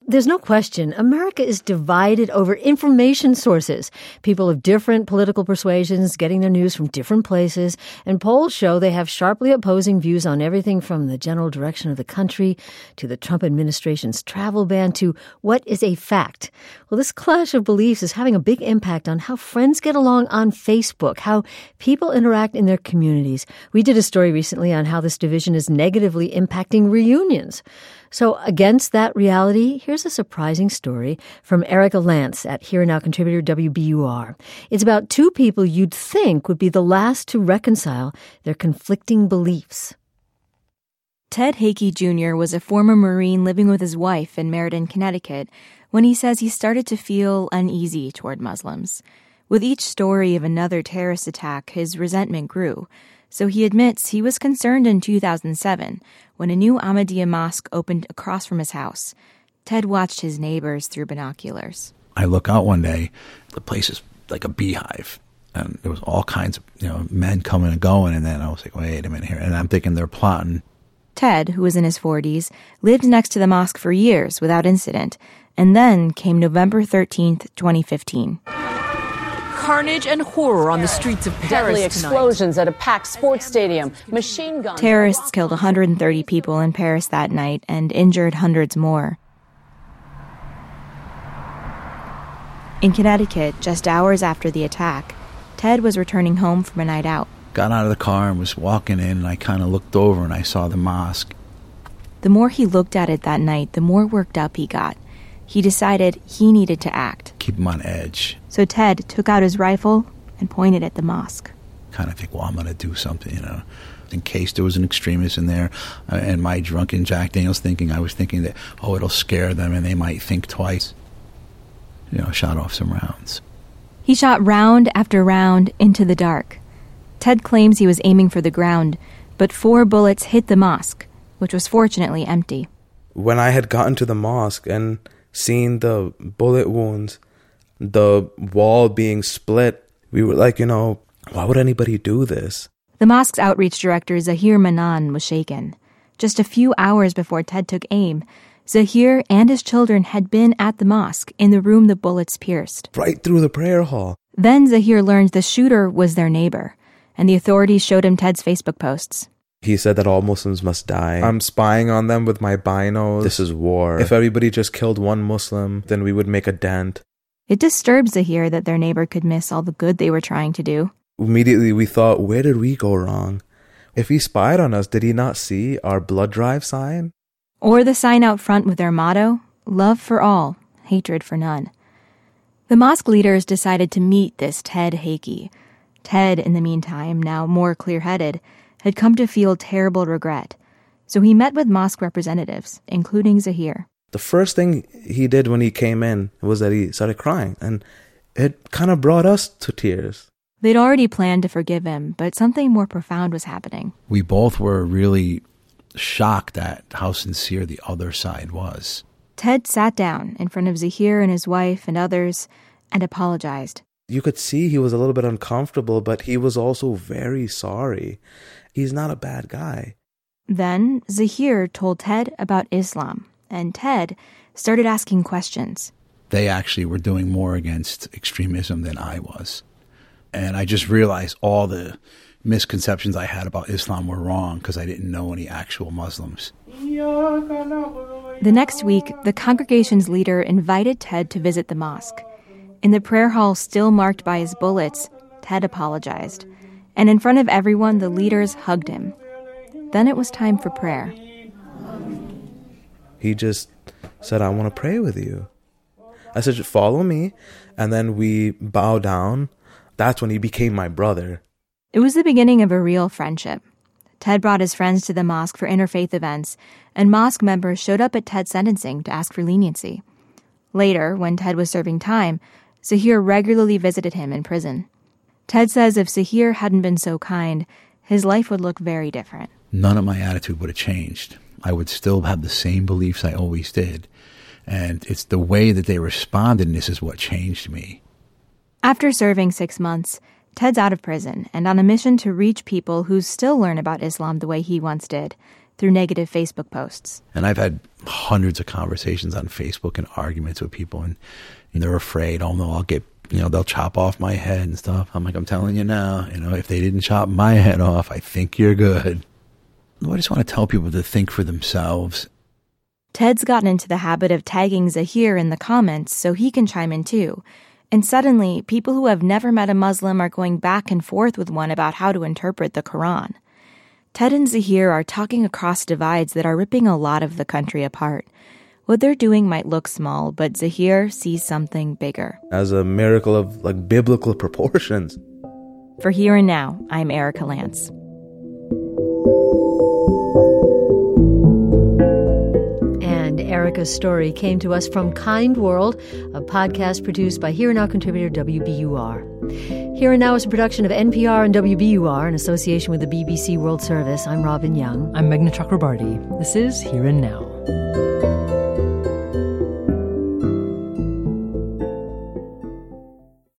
There's no question America is divided over information sources. People of different political persuasions getting their news from different places, and polls show they have sharply opposing views on everything from the general direction of the country to the Trump administration's travel ban to what is a fact. Well, this clash of beliefs is having a big impact on how friends get along on Facebook, how people interact in their communities. We did a story recently on how this division is negatively impacting reunions. So against that reality, here's a surprising story from Erica Lance at Here and Now contributor WBUR. It's about two people you'd think would be the last to reconcile their conflicting beliefs. Ted Haakey Jr. was a former Marine living with his wife in Meriden, Connecticut, when he says he started to feel uneasy toward Muslims. With each story of another terrorist attack, his resentment grew. So he admits he was concerned in 2007 when a new Ahmadiyya mosque opened across from his house. Ted watched his neighbors through binoculars. I look out one day, the place is like a beehive. And there was all kinds of, men coming and going. And then I was like, wait a minute here. And I'm thinking they're plotting. Ted, who was in his 40s, lived next to the mosque for years without incident. And then came November 13th, 2015. Carnage and horror on the streets of Paris Deadly explosions tonight. at a packed sports stadium. Machine guns. Terrorists killed 130 people in Paris that night and injured hundreds more. In Connecticut, just hours after the attack, Ted was returning home from a night out. Got out of the car and was walking in, and I kind of looked over and I saw the mosque. The more he looked at it that night, the more worked up he got. He decided he needed to act. Keep him on edge. So Ted took out his rifle and pointed at the mosque. Kind of think, well, I'm going to do something, in case there was an extremist in there. And my drunken Jack Daniels thinking, I was thinking that, it'll scare them and they might think twice. Shot off some rounds. He shot round after round into the dark. Ted claims he was aiming for the ground, but 4 bullets hit the mosque, which was fortunately empty. When I had gotten to the mosque and seen the bullet wounds, the wall being split, we were like, why would anybody do this? The mosque's outreach director, Zahir Manan, was shaken. Just a few hours before Ted took aim, Zahir and his children had been at the mosque in the room the bullets pierced. Right through the prayer hall. Then Zahir learned the shooter was their neighbor, and the authorities showed him Ted's Facebook posts. He said that all Muslims must die. I'm spying on them with my binos. This is war. If everybody just killed one Muslim, then we would make a dent. It disturbed Zahir that their neighbor could miss all the good they were trying to do. Immediately we thought, where did we go wrong? If he spied on us, did he not see our blood drive sign? Or the sign out front with their motto, love for all, hatred for none. The mosque leaders decided to meet this Ted Haakey. Ted, in the meantime, now more clear-headed, had come to feel terrible regret. So he met with mosque representatives, including Zahir. The first thing he did when he came in was that he started crying, and it kind of brought us to tears. They'd already planned to forgive him, but something more profound was happening. We both were really shocked at how sincere the other side was. Ted sat down in front of Zahir and his wife and others and apologized. You could see he was a little bit uncomfortable, but he was also very sorry. He's not a bad guy. Then Zahir told Ted about Islam, and Ted started asking questions. They actually were doing more against extremism than I was. And I just realized all the misconceptions I had about Islam were wrong because I didn't know any actual Muslims. The next week, the congregation's leader invited Ted to visit the mosque. In the prayer hall still marked by his bullets, Ted apologized. And in front of everyone, the leaders hugged him. Then it was time for prayer. He just said, I want to pray with you. I said, follow me. And then we bow down. That's when he became my brother. It was the beginning of a real friendship. Ted brought his friends to the mosque for interfaith events, and mosque members showed up at Ted's sentencing to ask for leniency. Later, when Ted was serving time, Zahir regularly visited him in prison. Ted says if Zahir hadn't been so kind, his life would look very different. None of my attitude would have changed. I would still have the same beliefs I always did. And it's the way that they responded, and this is what changed me. After serving 6 months, Ted's out of prison and on a mission to reach people who still learn about Islam the way he once did, through negative Facebook posts. And I've had hundreds of conversations on Facebook and arguments with people, and they're afraid, oh no, I'll get, they'll chop off my head and stuff. I'm like, I'm telling you now, if they didn't chop my head off, I think you're good. I just want to tell people to think for themselves. Ted's gotten into the habit of tagging Zahir in the comments so he can chime in too. And suddenly, people who have never met a Muslim are going back and forth with one about how to interpret the Quran. Ted and Zahir are talking across divides that are ripping a lot of the country apart. What they're doing might look small, but Zahir sees something bigger. As a miracle of biblical proportions. For Here and Now, I'm Erica Lance. And Erica's story came to us from Kind World, a podcast produced by Here and Now contributor WBUR. Here and Now is a production of NPR and WBUR in association with the BBC World Service. I'm Robin Young. I'm Meghna Chakrabarti. This is Here and Now.